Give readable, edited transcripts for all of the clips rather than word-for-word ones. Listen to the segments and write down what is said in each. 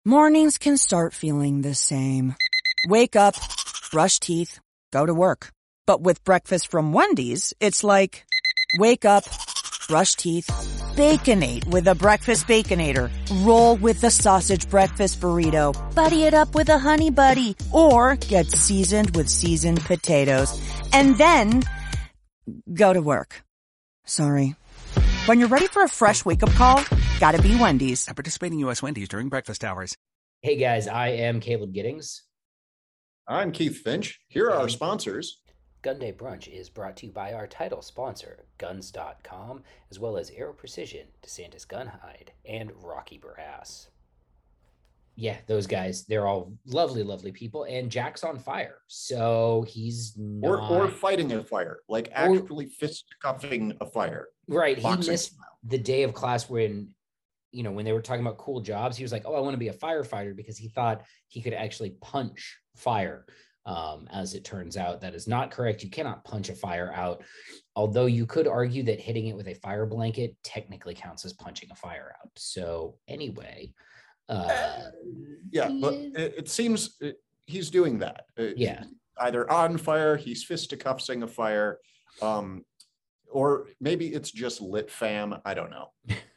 Mornings can start feeling the same. Wake up, brush teeth, go to work. But with breakfast from Wendy's, it's like, wake up, brush teeth, Baconate with a breakfast Baconator. Roll with the sausage breakfast burrito. Buddy it up with a honey buddy. Or get seasoned with seasoned potatoes. And then, go to work. Sorry. When you're ready for a fresh wake-up call, gotta be Wendy's. At participating U.S. Wendy's during breakfast hours. Hey guys, I am Caleb Giddings. I'm Keith Finch. Here are our sponsors. Gun Day Brunch is brought to you by our title sponsor, Guns.com, as well as Aero Precision, DeSantis Gun Hide, and Rocky Brass. Yeah, those guys, they're all lovely, lovely people, and Jack's on fire, so he's not... Or fighting a fire, like actually fist-cuffing a fire. Right, he Boxing missed style. the day of class when, you know, when they were talking about cool jobs, he was like, oh, I want to be a firefighter, because he thought he could actually punch fire. As it turns out, that is not correct. You cannot punch a fire out, although you could argue that hitting it with a fire blanket technically counts as punching a fire out. So anyway, but it seems he's doing that. Yeah, either on fire, he's fisticuffing a fire, or maybe it's just lit fam. I don't know.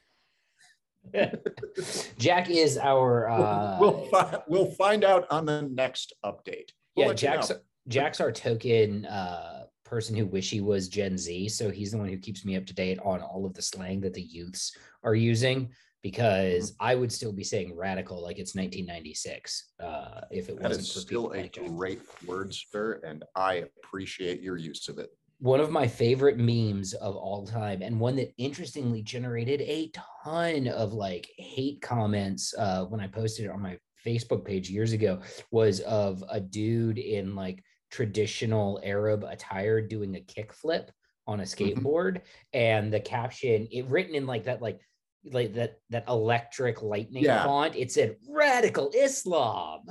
Jack is our. We'll find out on the next update. Yeah, Jack's our token person who wish he was Gen Z. So he's the one who keeps me up to date on all of the slang that the youths are using, because I would still be saying radical like it's 1996 if it wasn't that is for still people a like Jack. great word, sir, and I appreciate your use of it. One of my favorite memes of all time, and one that interestingly generated a ton of like hate comments when I posted it on my Facebook page years ago, was of a dude in like traditional Arab attire doing a kickflip on a skateboard, and the caption, it written in like that electric lightning font, it said "Radical Islam,"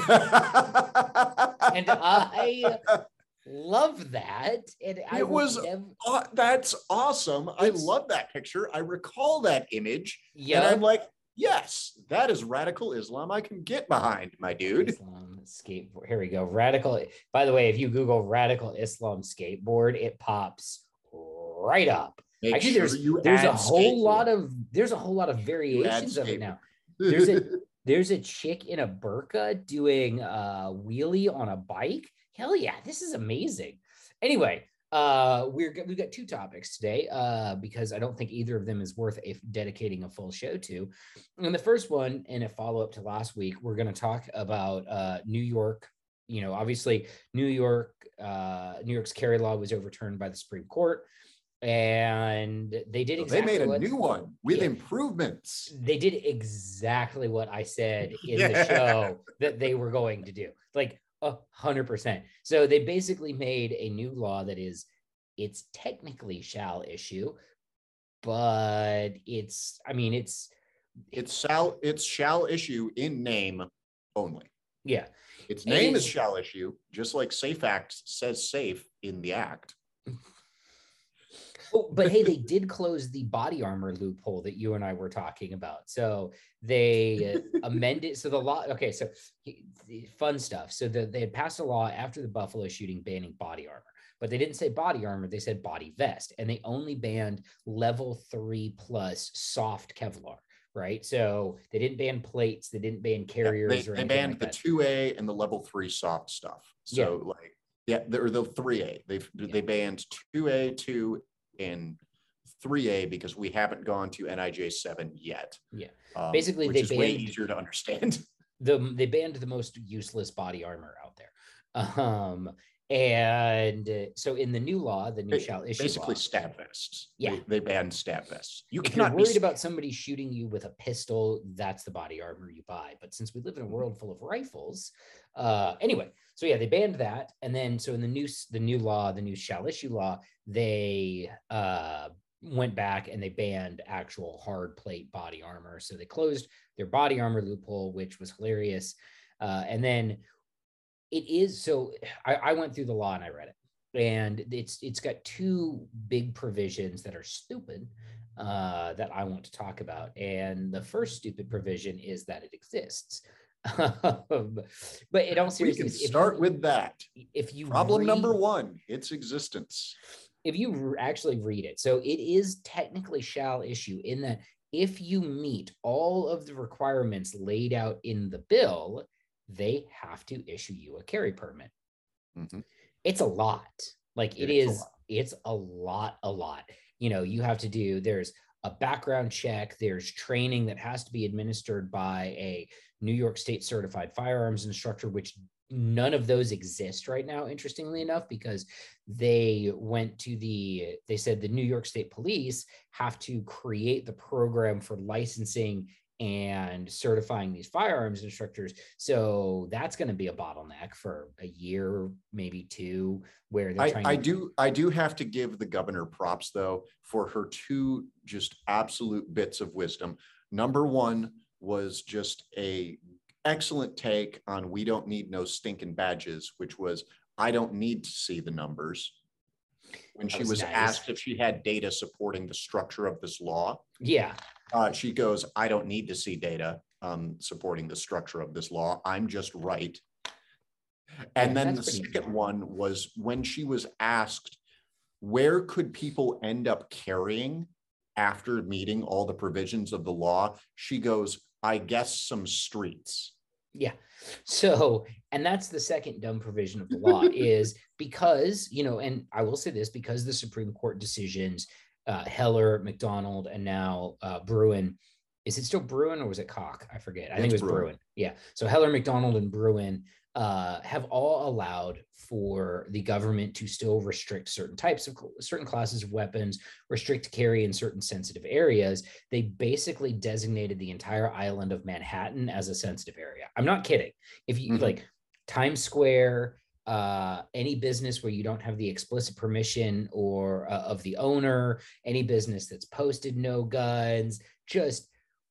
and I love that. And that's awesome. I love that picture. I recall that image. Yeah, and I'm like, yes, that is radical Islam I can get behind, my dude. Islam skateboard. Here we go. Radical. By the way, if you Google radical Islam skateboard, it pops right up. Actually, there's a whole lot of variations of it now. There's a chick in a burqa doing a wheelie on a bike. Hell yeah, this is amazing. Anyway, we've got two topics today because I don't think either of them is worth dedicating a full show to. And the first one, in a follow-up to last week, we're going to talk about New York. You know, obviously New York's carry law was overturned by the Supreme Court, and they did exactly they made a new one with improvements. They did exactly what I said in the show that they were going to do. Like 100%. So they basically made a new law that it's technically shall issue, but it's shall issue in name only. Yeah. Its name is shall issue, just like Safe Act says safe in the act. Oh, but hey, they did close the body armor loophole that you and I were talking about. So they amended. So the law. Okay, so fun stuff. So they had passed a law after the Buffalo shooting banning body armor, but they didn't say body armor. They said body vest, and they only banned level 3+ soft Kevlar. Right. So they didn't ban plates. They didn't ban carriers. They banned the 2A and the level 3 soft stuff. So they're the 3A. They banned 2A, 2 and 3A because we haven't gone to NIJ 7 yet. Yeah. Basically, which is way easier to understand. They banned the most useless body armor out there. And so in the new law, the new shall issue basically law, stab vests. Yeah. They banned stab vests. If you're worried about somebody shooting you with a pistol, that's the body armor you buy. But since we live in a world full of rifles, anyway, so yeah, they banned that. And then so in the new law, the new shall issue law, they went back and they banned actual hard plate body armor. So they closed their body armor loophole, which was hilarious. And then it is, so I went through the law and I read it. And it's got two big provisions that are stupid that I want to talk about. And the first stupid provision is that it exists. But in all seriousness, we can start with that. If you problem number one, its existence. If you actually read it, so it is technically shall issue, in that if you meet all of the requirements laid out in the bill, they have to issue you a carry permit. Mm-hmm. It's a lot. Like it's a lot. You have to do, there's a background check, there's training that has to be administered by a New York State certified firearms instructor, which none of those exist right now, interestingly enough, because they said the New York State Police have to create the program for licensing and certifying these firearms instructors. So that's going to be a bottleneck for a year, maybe two, where they're trying I do have to give the governor props, though, for her two just absolute bits of wisdom. Number one was just a excellent take on we don't need no stinking badges, which was, I don't need to see the numbers. When she was asked if she had data supporting the structure of this law. Yeah. She goes, I don't need to see data supporting the structure of this law. I'm just right. And then the second one was when she was asked, where could people end up carrying after meeting all the provisions of the law? She goes, I guess some streets. Yeah. So, and that's the second dumb provision of the law is because, and I will say this, because the Supreme Court decisions, Heller, McDonald, and now Bruen. Is it still Bruen or was it Koch? I forget. I think it was Bruen. Yeah. So Heller, McDonald, and Bruen have all allowed for the government to still restrict certain classes of weapons, restrict carry in certain sensitive areas. They basically designated the entire island of Manhattan as a sensitive area. I'm not kidding. If you like Times Square, any business where you don't have the explicit permission or of the owner, any business that's posted no guns, just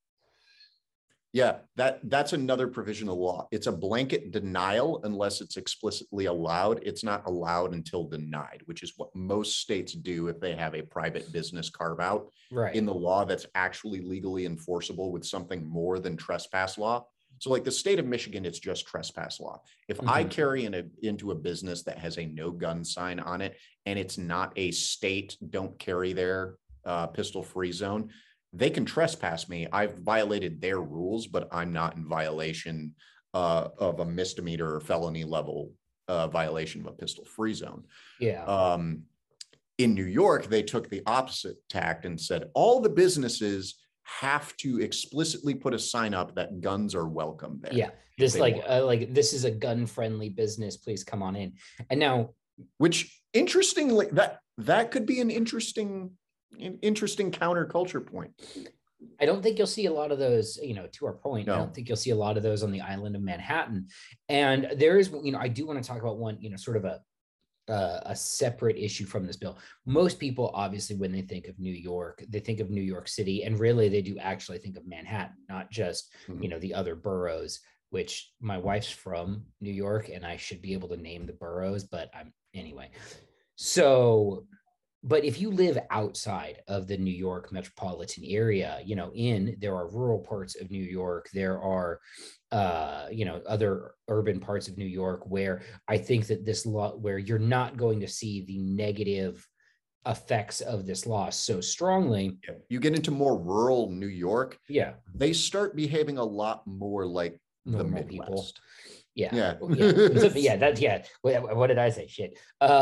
that's another provision of law. It's a blanket denial unless it's explicitly allowed. It's not allowed until denied, which is what most states do if they have a private business carve out in the law that's actually legally enforceable with something more than trespass law. So like the state of Michigan, it's just trespass law. If I carry into a business that has a no gun sign on it, and it's not a state don't carry there pistol free zone, they can trespass me. I've violated their rules, but I'm not in violation of a misdemeanor or felony level violation of a pistol free zone. Yeah. In New York, they took the opposite tact and said all the businesses have to explicitly put a sign up that guns are welcome there. Yeah. This like this is a gun friendly business. Please come on in. And now, which interestingly, that could be an interesting counterculture point. I don't think you'll see a lot of those, to our point. No. I don't think you'll see a lot of those on the island of Manhattan. And there is, I do want to talk about one, sort of a separate issue from this bill. Most people, obviously, when they think of New York, they think of New York City, and really they do actually think of Manhattan, not just, the other boroughs, which my wife's from New York and I should be able to name the boroughs, but anyway. So, but if you live outside of the New York metropolitan area, there are rural parts of New York, there are, other urban parts of New York where I think that this law, where you're not going to see the negative effects of this law so strongly. You get into more rural New York. Yeah. They start behaving a lot more like the Midwest. People. Yeah. What did I say? Shit.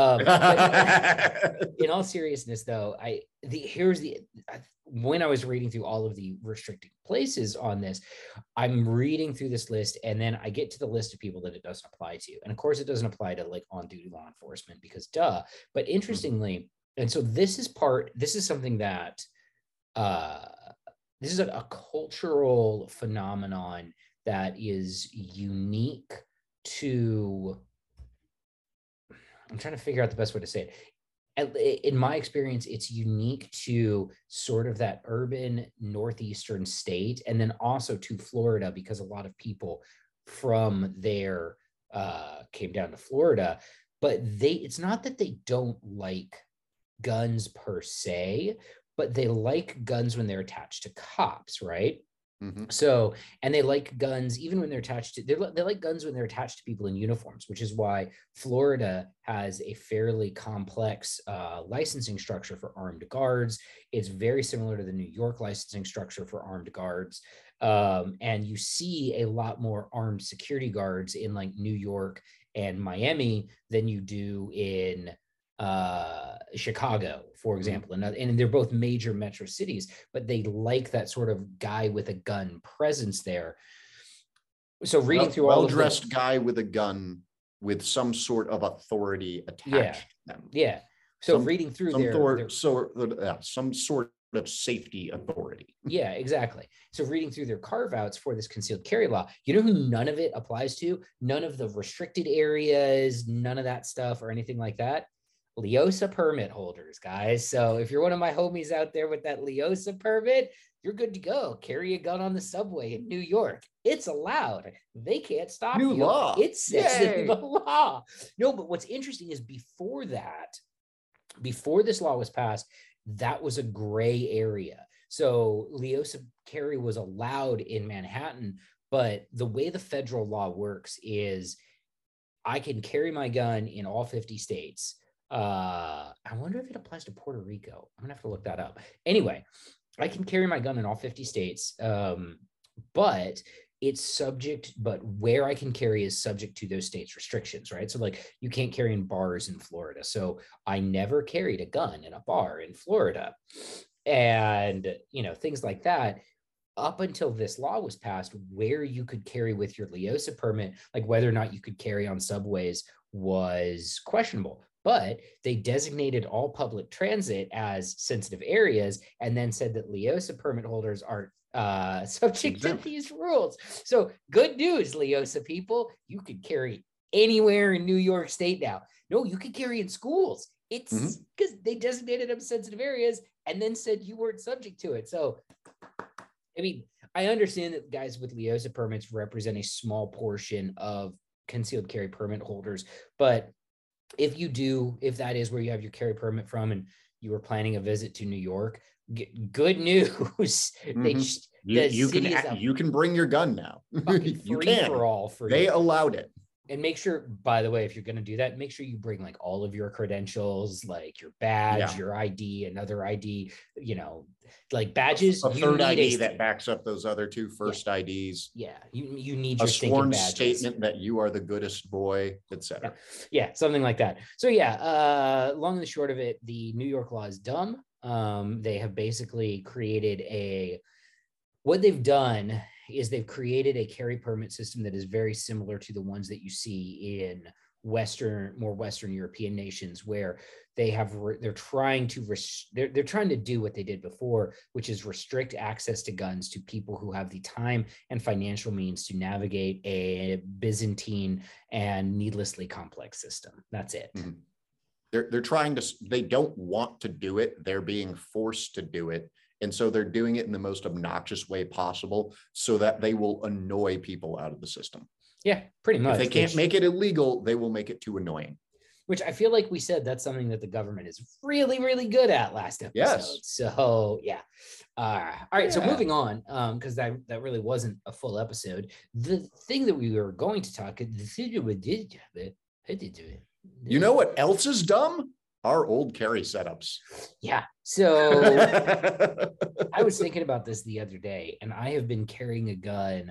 In all seriousness, though, when I was reading through all of the restricted places on this, I'm reading through this list, and then I get to the list of people that it doesn't apply to. And of course, it doesn't apply to like on-duty law enforcement because duh. But interestingly, and so this is something that this is a cultural phenomenon that is unique to, I'm trying to figure out the best way to say it. In my experience, it's unique to sort of that urban northeastern state, and then also to Florida, because a lot of people from there came down to Florida. but it's not that they don't like guns per se, but they like guns when they're attached to cops, right? Mm-hmm. So, and they like guns even when they're attached to, they like guns when they're attached to people in uniforms, which is why Florida has a fairly complex licensing structure for armed guards. It's very similar to the New York licensing structure for armed guards. And you see a lot more armed security guards in like New York and Miami than you do in Chicago, for example, and they're both major metro cities, but they like that sort of guy with a gun presence there. So reading through all well-dressed guy with a gun with some sort of authority attached to them. Yeah. So reading through some sort of safety authority. Yeah, exactly. So reading through their carve outs for this concealed carry law, you know who none of it applies to? None of the restricted areas, none of that stuff or anything like that. LEOSA permit holders, guys. So if you're one of my homies out there with that LEOSA permit, you're good to go. Carry a gun on the subway in New York. It's allowed. They can't stop you. New law. It says in the law. No, but what's interesting is before this law was passed, that was a gray area. So LEOSA carry was allowed in Manhattan, but the way the federal law works is I can carry my gun in all 50 states. I wonder if it applies to Puerto Rico. I'm gonna have to look that up. Anyway, I can carry my gun in all 50 states, but where I can carry is subject to those states' restrictions, right? So like you can't carry in bars in Florida. So I never carried a gun in a bar in Florida. And, things like that. Up until this law was passed, where you could carry with your LEOSA permit, like whether or not you could carry on subways was questionable. But they designated all public transit as sensitive areas and then said that LEOSA permit holders are subject to these rules. So good news, LEOSA people, you could carry anywhere in New York State now. No, you could carry in schools. It's because they designated them sensitive areas and then said you weren't subject to it. So, I mean, I understand that guys with LEOSA permits represent a small portion of concealed carry permit holders, but if that is where you have your carry permit from and you were planning a visit to New York, good news. You can bring your gun now. You can. For all for they allowed it. And make sure, by the way, if you're going to do that, make sure you bring like all of your credentials, like your badge, your ID, another ID, like badges. A third ID that backs up those other two first IDs. Yeah. You need your sworn statement that you are the goodest boy, etc. Yeah, something like that. So long and short of it, the New York law is dumb. They have basically created what they've done is they've created a carry permit system that is very similar to the ones that you see in more Western European nations, where they're trying to do what they did before, which is restrict access to guns to people who have the time and financial means to navigate a Byzantine and needlessly complex system. That's it. Mm-hmm. They don't want to do it. They're being forced to do it. And so they're doing it in the most obnoxious way possible so that they will annoy people out of the system. Yeah, pretty much. If they can't make it illegal, they will make it too annoying. Which I feel like we said that's something that the government is really, really good at last episode. Yes. So, yeah. All right. So moving on, because that really wasn't a full episode. The thing that we were going to talk, you know what else is dumb? Our old carry setups. Yeah. So I was thinking about this the other day, and I have been carrying a gun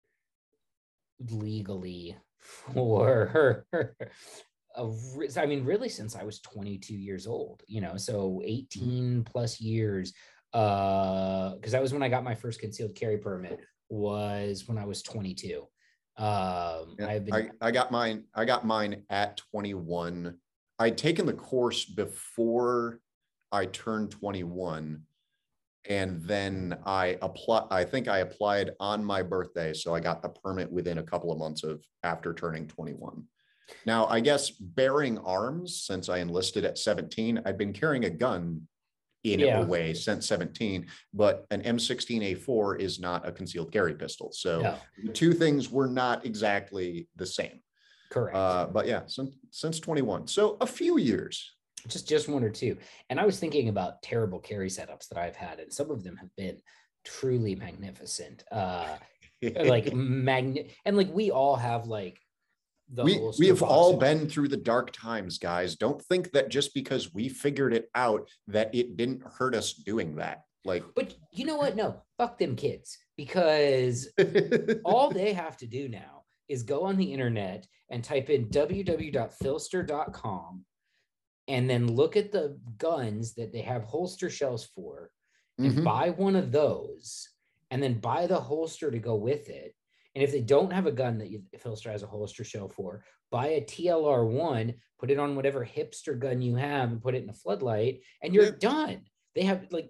legally for, really since I was 22 years old, so 18 plus years. Because that was when I got my first concealed carry permit, was when I was 22. I got mine at 21. I'd taken the course before I turned 21, and then I think I applied on my birthday, so I got the permit within a couple of months after turning 21. Now, I guess bearing arms, since I enlisted at 17, I'd been carrying a gun in a way since 17, but an M16A4 is not a concealed carry pistol. So the two things were not exactly the same. Correct. But yeah, since 21. So a few years. Just one or two. And I was thinking about terrible carry setups that I've had, and some of them have been truly magnificent. Like and like we all have like we have all been through the dark times, guys. Don't think that just because we figured it out that it didn't hurt us doing that. Like, but you know what? No, fuck them kids, because all they have to do now is go on the internet and type in www.philster.com and then look at the guns that they have holster shells for and buy one of those and then buy the holster to go with it. And if they don't have a gun that Philster has a holster shell for, buy a TLR1, put it on whatever hipster gun you have and put it in a floodlight, and you're done. They have like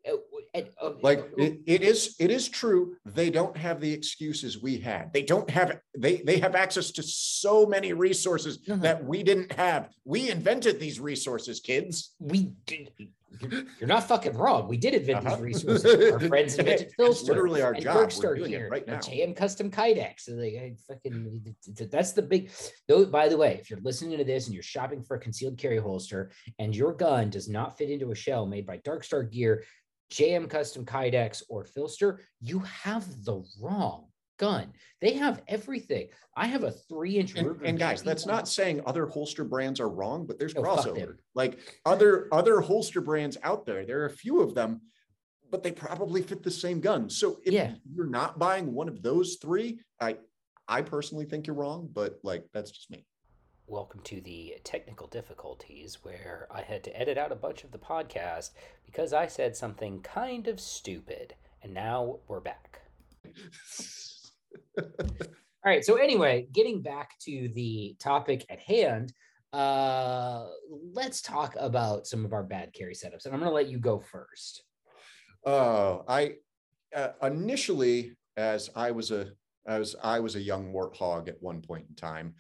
it is true. They don't have the excuses we had. They don't have, they have access to so many resources that we didn't have. We invented these resources, kids. We did. You're not fucking wrong. We did invent these resources. Our friends invented Philster. Literally our job. We're doing it right now. JM Custom Kydex. So like, that's the big. Though, by the way, if you're listening to this and you're shopping for a concealed carry holster and your gun does not fit into a shell made by Darkstar Gear, JM Custom Kydex, or Philster, you have the wrong gun. They have everything. I have a 3-inch Ruger. And guys, that's not saying other holster brands are wrong, but there's crossover. Like other holster brands out there, there are a few of them, but they probably fit the same gun. So if you're not buying one of those three, I personally think you're wrong, but like that's just me. Welcome to the technical difficulties where I had to edit out a bunch of the podcast because I said something kind of stupid. And now we're back. All right. So anyway, getting back to the topic at hand, let's talk about some of our bad carry setups. And I'm going to let you go first. I initially, as I was a young warthog at one point in time,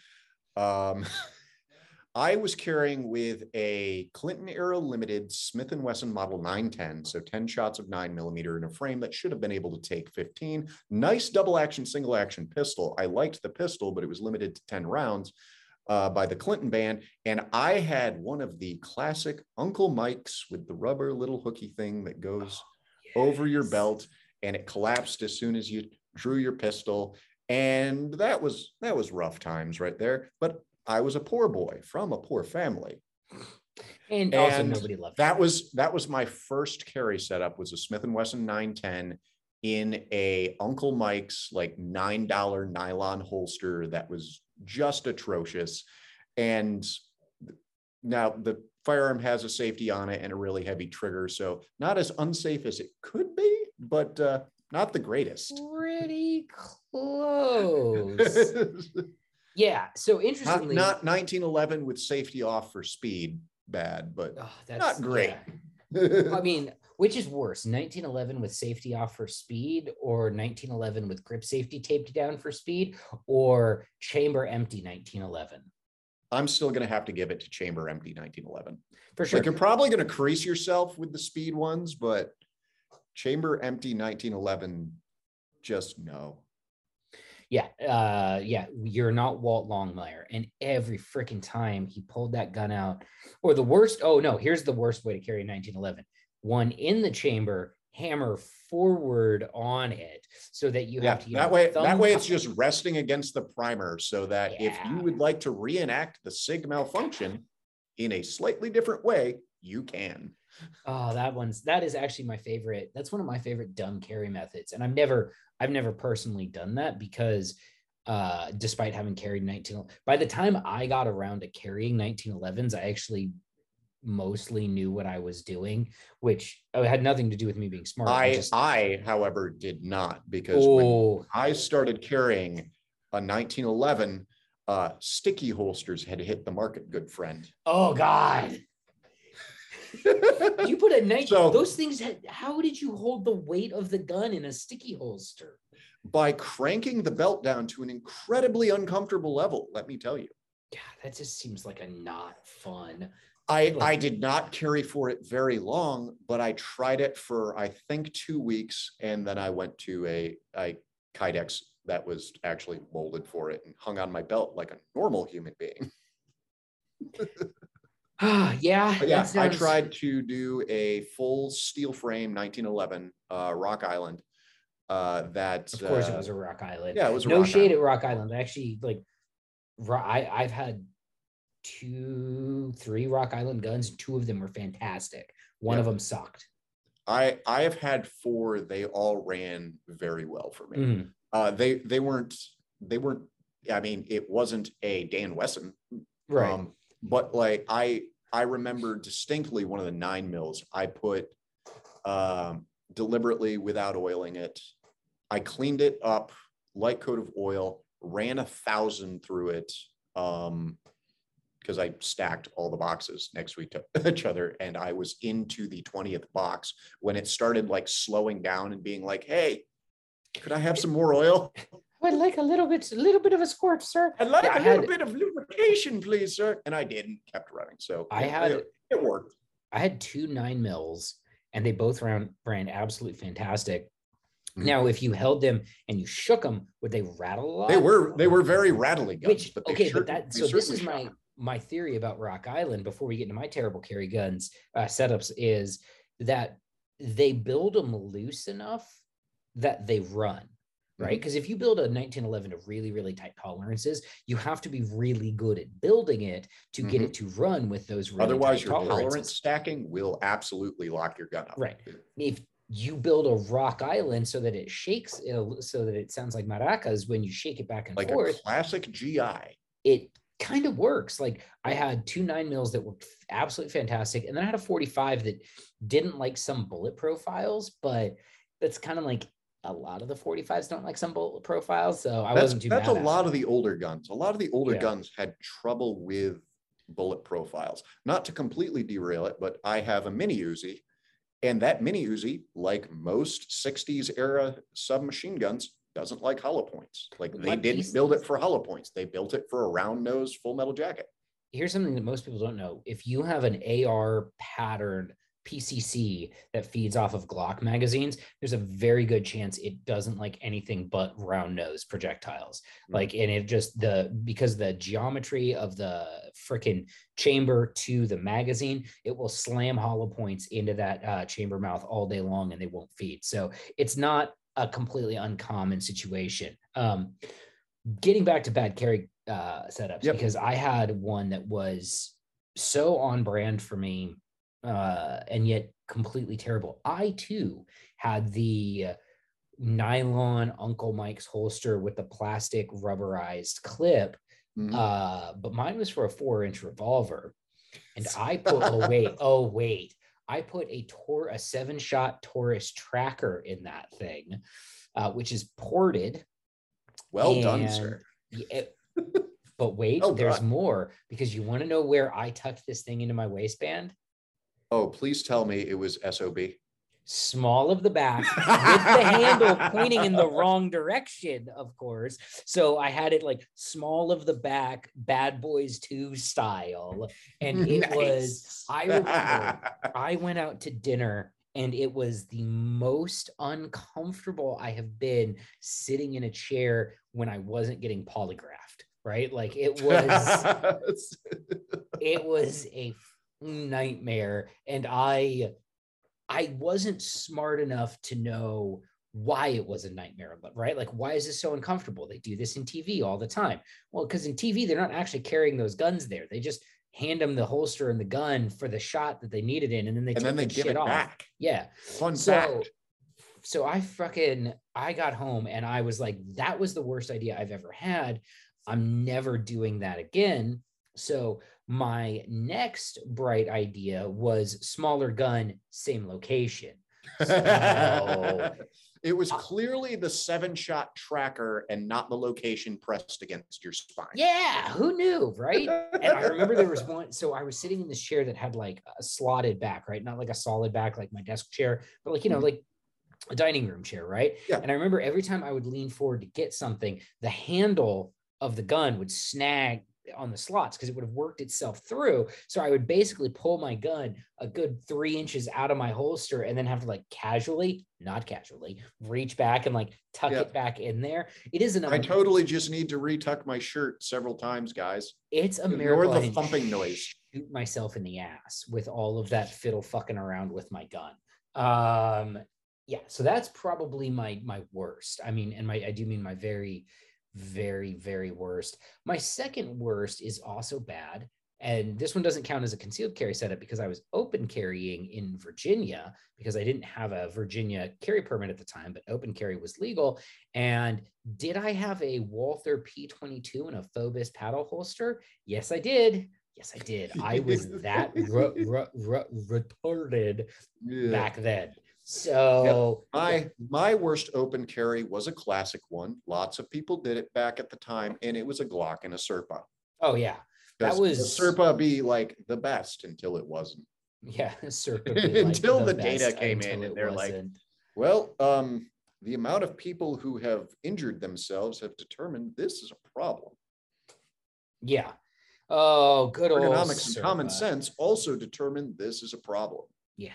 I was carrying with a Clinton era limited Smith & Wesson model 910. So 10 shots of 9mm in a frame that should have been able to take 15. Nice double action, single action pistol. I liked the pistol, but it was limited to 10 rounds by the Clinton band. And I had one of the classic Uncle Mike's with the rubber little hooky thing that goes over your belt, and it collapsed as soon as you drew your pistol. And that was rough times right there. But I was a poor boy from a poor family. And also nobody loved that. That was my first carry setup, was a Smith & Wesson 910 in a Uncle Mike's like $9 nylon holster that was just atrocious. And now the firearm has a safety on it and a really heavy trigger. So not as unsafe as it could be, but not the greatest. Pretty close. Yeah. So interestingly, not 1911 with safety off for speed, bad, but not great. Yeah. I mean, which is worse, 1911 with safety off for speed, or 1911 with grip safety taped down for speed, or chamber empty 1911? I'm still going to have to give it to chamber empty 1911. For sure. Like, you're probably going to crease yourself with the speed ones, but chamber empty 1911, just no. Yeah. You're not Walt Longmire. And every freaking time he pulled that gun out, or the worst, here's the worst way to carry 1911. One in the chamber, hammer forward on it so that you have to that way it's just resting against the primer, so that if you would like to reenact the SIG malfunction in a slightly different way, you can. Oh, that is actually my favorite. That's one of my favorite dumb carry methods. And I've never personally done that because despite having carried by the time I got around to carrying 1911s, I actually mostly knew what I was doing, which had nothing to do with me being smart. I however did not, because when I started carrying a 1911, sticky holsters had hit the market, good friend. Oh God. You put a those things how did you hold the weight of the gun in a sticky holster? By cranking the belt down to an incredibly uncomfortable level, let me tell you. Yeah, that just seems like a not fun. I did not carry for it very long, but I tried it for I think 2 weeks, and then I went to a Kydex that was actually molded for it and hung on my belt like a normal human being. Yeah. I tried to do a full steel frame 1911 Rock Island. That of course it was a Rock Island. Yeah, it was a no Rock shade Island. at Rock Island. Actually, like I've had 3 Rock Island guns. 2 of them were fantastic. One of them sucked. I have had 4. They all ran very well for me. They weren't. I mean, it wasn't a Dan Wesson, right? But like I remember distinctly one of the 9 mils I put deliberately without oiling it. I cleaned it up, light coat of oil, ran 1,000 through it. Because I stacked all the boxes next to each other, and I was into the 20th box when it started like slowing down and being like, "Hey, could I have some more oil? I'd like a little bit of a squirt, sir. I'd like a little bit of lubrication, please, sir." And I did, and kept running. So it worked. I had 2 9 mils, and they both ran absolutely fantastic. Now, if you held them and you shook them, would they rattle a lot? They were very rattly guns. This is my theory about Rock Island before we get into my terrible carry guns setups is that they build them loose enough that they run, right? Because if you build a 1911 to really, really tight tolerances, you have to be really good at building it to get it to run with those really Otherwise, tight your tolerances. tolerance stacking will absolutely lock your gun up. Right. If you build a Rock Island so that it shakes, so that it sounds like maracas when you shake it back and like forth. Like a classic GI. It kind of works. Like I had 2 9 mils that were absolutely fantastic, and then I had a 45 that didn't like some bullet profiles, but that's kind of like a lot of the 45s don't like some bullet profiles, so wasn't too bad. That's a lot of the older guns. A lot of the older guns had trouble with bullet profiles. Not to completely derail it, but I have a mini Uzi, and that mini Uzi, like most 60s era submachine guns, doesn't like hollow points. Like they didn't build it for hollow points. They built it for a round nose full metal jacket. Here's something that most people don't know. If you have an AR patterned PCC that feeds off of Glock magazines, there's a very good chance it doesn't like anything but round nose projectiles. Like, and it just because the geometry of the freaking chamber to the magazine, it will slam hollow points into that chamber mouth all day long and they won't feed. So it's not a completely uncommon situation. Getting back to bad carry setups, because I had one that was so on brand for me and yet completely terrible. I too had the nylon Uncle Mike's holster with the plastic rubberized clip, but mine was for a 4-inch revolver, and I put I put a 7-shot Taurus tracker in that thing, which is ported. Well done, sir. But wait, there's more, because you want to know where I tucked this thing into my waistband? Oh, please tell me it was SOB. Small of the back with the handle pointing in the wrong direction, of course. So I had it like small of the back, Bad Boys 2 style. And it was, I remember I went out to dinner and it was the most uncomfortable I have been sitting in a chair when I wasn't getting polygraphed, right? Like it was a nightmare. And I wasn't smart enough to know why it was a nightmare, but right? Like, why is this so uncomfortable? They do this in TV all the time. Well, because in TV, they're not actually carrying those guns there. They just hand them the holster and the gun for the shot that they need it in, and then they give it back. Yeah. Fun fact. So I got home and I was like, that was the worst idea I've ever had. I'm never doing that again. So my next bright idea was smaller gun, same location. So, it was clearly the 7-shot tracker and not the location pressed against your spine. Yeah, who knew, right? And I remember there was one. So I was sitting in this chair that had like a slotted back, right? Not like a solid back like my desk chair, but like, like a dining room chair, right? Yeah. And I remember every time I would lean forward to get something, the handle of the gun would snag on the slots because it would have worked itself through. So I would basically pull my gun a good 3 inches out of my holster and then have to like not casually reach back and like tuck it back in there. It isn't. I totally just need to retuck my shirt several times, guys. It's a miracle. Ignore the thumping noise. Shoot myself in the ass with all of that fiddle fucking around with my gun. Yeah, so that's probably my worst. I mean, and I do mean my very, very, very worst. My second worst is also bad. And this one doesn't count as a concealed carry setup because I was open carrying in Virginia because I didn't have a Virginia carry permit at the time, but open carry was legal. And did I have a Walther P22 and a Phobos paddle holster? Yes, I did. Yes, I did. I was that retarded back then. So my worst open carry was a classic one. Lots of people did it back at the time, and it was a Glock and a Serpa. Oh yeah, that was the Serpa be like the best until it wasn't. Yeah, Serpa until the data came in, and they're like, well, the amount of people who have injured themselves have determined this is a problem. Yeah. Oh, good old ergonomics and common sense also determined this is a problem. Yeah.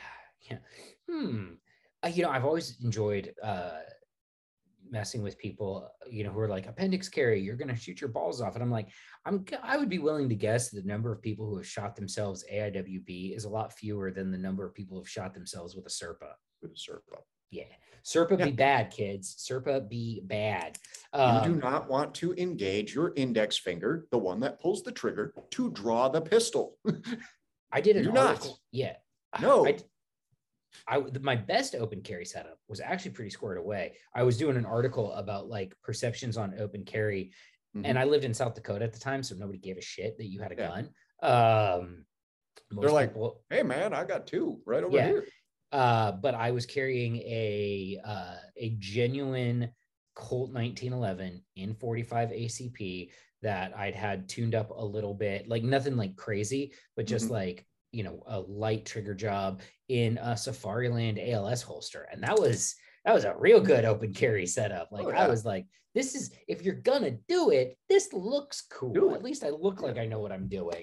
I've always enjoyed messing with people, who are like appendix carry, you're going to shoot your balls off. And I'm like, I would be willing to guess the number of people who have shot themselves AIWB is a lot fewer than the number of people who have shot themselves with a Serpa. Yeah. Serpa be bad, kids. Serpa be bad. You do not want to engage your index finger, the one that pulls the trigger, to draw the pistol. I did an article. Not. Yeah. No. My best open carry setup was actually pretty squared away. I was doing an article about like perceptions on open carry, and I lived in South Dakota at the time, so nobody gave a shit that you had a gun. They're like, hey man, I got two right over here. But I was carrying a genuine Colt 1911 in 45 ACP that I'd had tuned up a little bit, like nothing like crazy, but just like, a light trigger job in a Safariland ALS holster. And that was a real good open carry setup. Like I was like, this is, if you're gonna do it, this looks cool. At least I look like I know what I'm doing.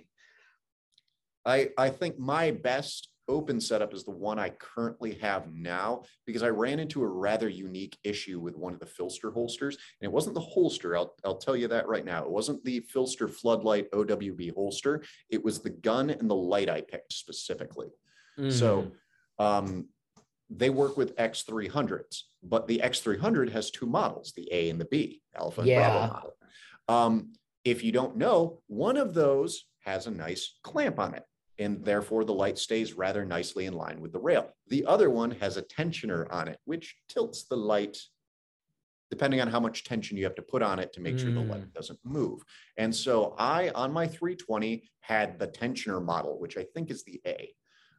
I think my best open setup is the one I currently have now, because I ran into a rather unique issue with one of the Filster holsters, and it wasn't the holster. I'll tell you that right now. It wasn't the Filster Floodlight OWB holster. It was the gun and the light I picked specifically. So they work with X300s, but the X300 has two models, the A and the B, Alpha and Bravo model. If you don't know, one of those has a nice clamp on it, and therefore the light stays rather nicely in line with the rail. The other one has a tensioner on it, which tilts the light depending on how much tension you have to put on it to make sure the light doesn't move. And so I, on my 320, had the tensioner model, which I think is the A.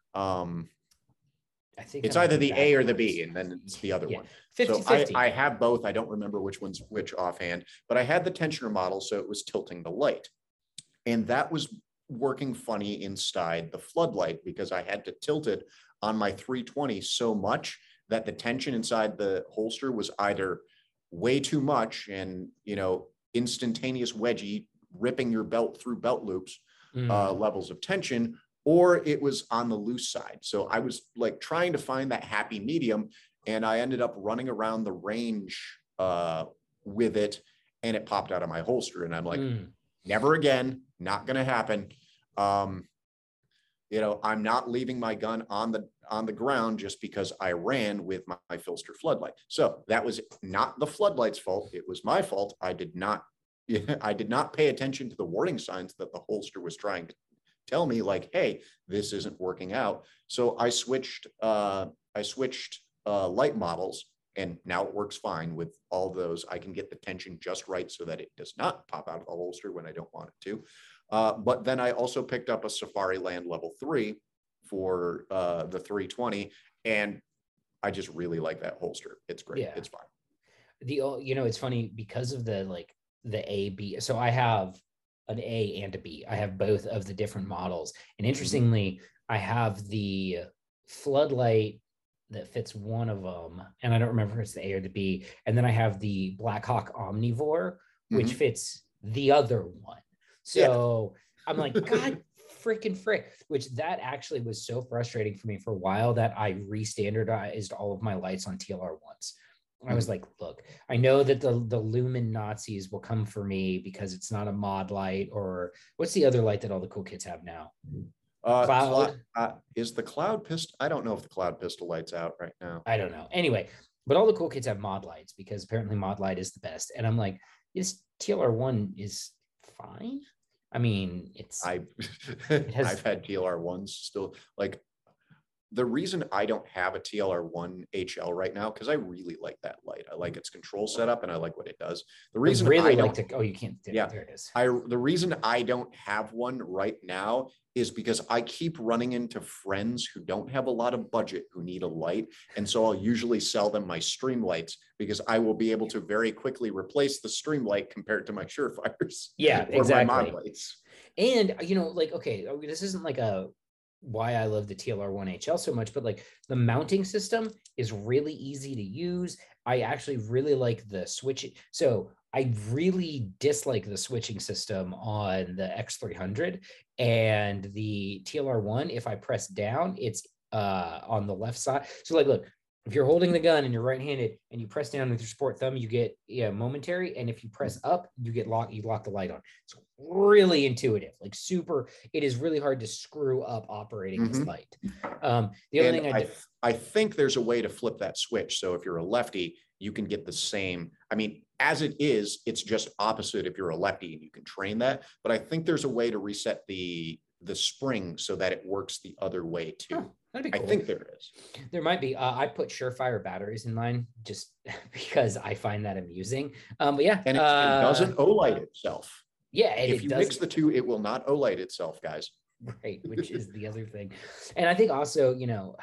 I think it's either the A or the B, and then it's the other one. 50-50. So I have both. I don't remember which one's which offhand, but I had the tensioner model, so it was tilting the light. And that was working funny inside the floodlight because I had to tilt it on my 320 so much that the tension inside the holster was either way too much and, instantaneous wedgie ripping your belt through belt loops, levels of tension, or it was on the loose side. So I was like trying to find that happy medium, and I ended up running around the range with it, and it popped out of my holster. And I'm like, never again, not going to happen. I'm not leaving my gun on the ground just because I ran with my Filster floodlight. So that was not the floodlight's fault. It was my fault. I did not pay attention to the warning signs that the holster was trying to tell me, like, hey, this isn't working out. So I switched light models, and now it works fine with all those. I can get the tension just right so that it does not pop out of the holster when I don't want it to. But then I also picked up a Safariland level 3 for the 320, and I just really like that holster. It's great. Yeah. It's fine. It's funny because of the A, B. So I have an A and a B. I have both of the different models. And interestingly, I have the floodlight that fits one of them, and I don't remember if it's the A or the B. And then I have the Blackhawk Omnivore, which fits the other one. So I'm like, God freaking frick, which that actually was so frustrating for me for a while that I re-standardized all of my lights on TLR1s. I was like, look, I know that the lumen Nazis will come for me because it's not a mod light, or what's the other light that all the cool kids have now? Cloud. Is the Cloud Pistol? I don't know if the Cloud Pistol light's out right now. I don't know. Anyway, but all the cool kids have mod lights because apparently mod light is the best. And I'm like, this TLR1 is fine. I mean, I've had TLR1s still. Like, the reason I don't have a TLR1 HL right now, because I really like that light. I like its control setup and I like what it does. The reason really you can't. There it is. The reason I don't have one right now is because I keep running into friends who don't have a lot of budget who need a light. And so I'll usually sell them my stream lights because I will be able to very quickly replace the stream light compared to my Surefires. Yeah, exactly. My mod lights. And, like, okay, this isn't like why I love the TLR1 HL so much, but like the mounting system is really easy to use. I actually really like the switching. So I really dislike the switching system on the X300 and the TLR1. If I press down, it's on the left side. So like, look, if you're holding the gun and you're right-handed and you press down with your sport thumb, you get momentary. And if you press up, you lock the light on. It's really intuitive, like super. It is really hard to screw up operating this light. The other thing I think there's a way to flip that switch. So if you're a lefty, you can get the same. I mean, as it is, it's just opposite if you're a lefty and you can train that. But I think there's a way to reset the spring so that it works the other way too. Oh, that'd be cool. I think there is. There might be. I put Surefire batteries in mine just because I find that amusing. But yeah. And it doesn't Olight itself. Yeah. And if you mix the two, it will not Olight itself, guys. Right. Which is the other thing. And I think also,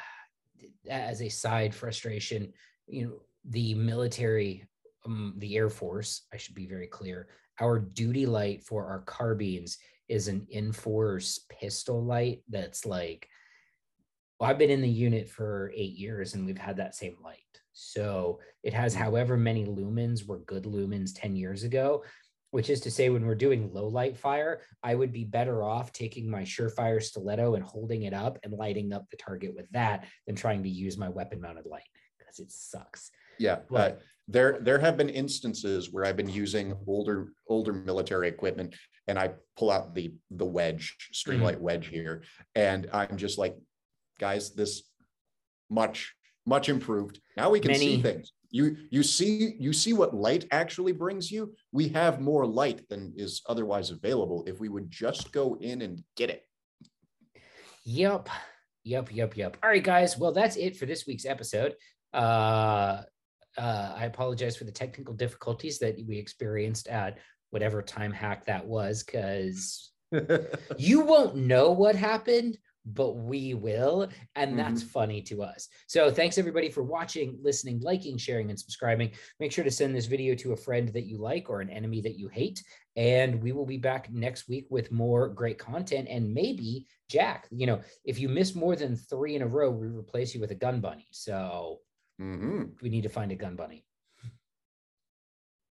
as a side frustration, the military, the Air Force, I should be very clear, our duty light for our carbines is an Inforce pistol light that's like, I've been in the unit for 8 years and we've had that same light. So it has however many lumens were good lumens 10 years ago, which is to say when we're doing low light fire, I would be better off taking my Surefire stiletto and holding it up and lighting up the target with that than trying to use my weapon mounted light because it sucks. Yeah. But there have been instances where I've been using older military equipment and I pull out the wedge, Streamlight wedge here. And I'm just like, guys, this much improved. Now we can see things. You see what light actually brings you. We have more light than is otherwise available if we would just go in and get it. Yep. All right, guys. Well, that's it for this week's episode. I apologize for the technical difficulties that we experienced at whatever time hack that was, because you won't know what happened, but we will. And that's funny to us. So thanks everybody for watching, listening, liking, sharing, and subscribing. Make sure to send this video to a friend that you like or an enemy that you hate. And we will be back next week with more great content. And maybe, Jack, if you miss more than 3 in a row, we replace you with a gun bunny. So we need to find a gun bunny.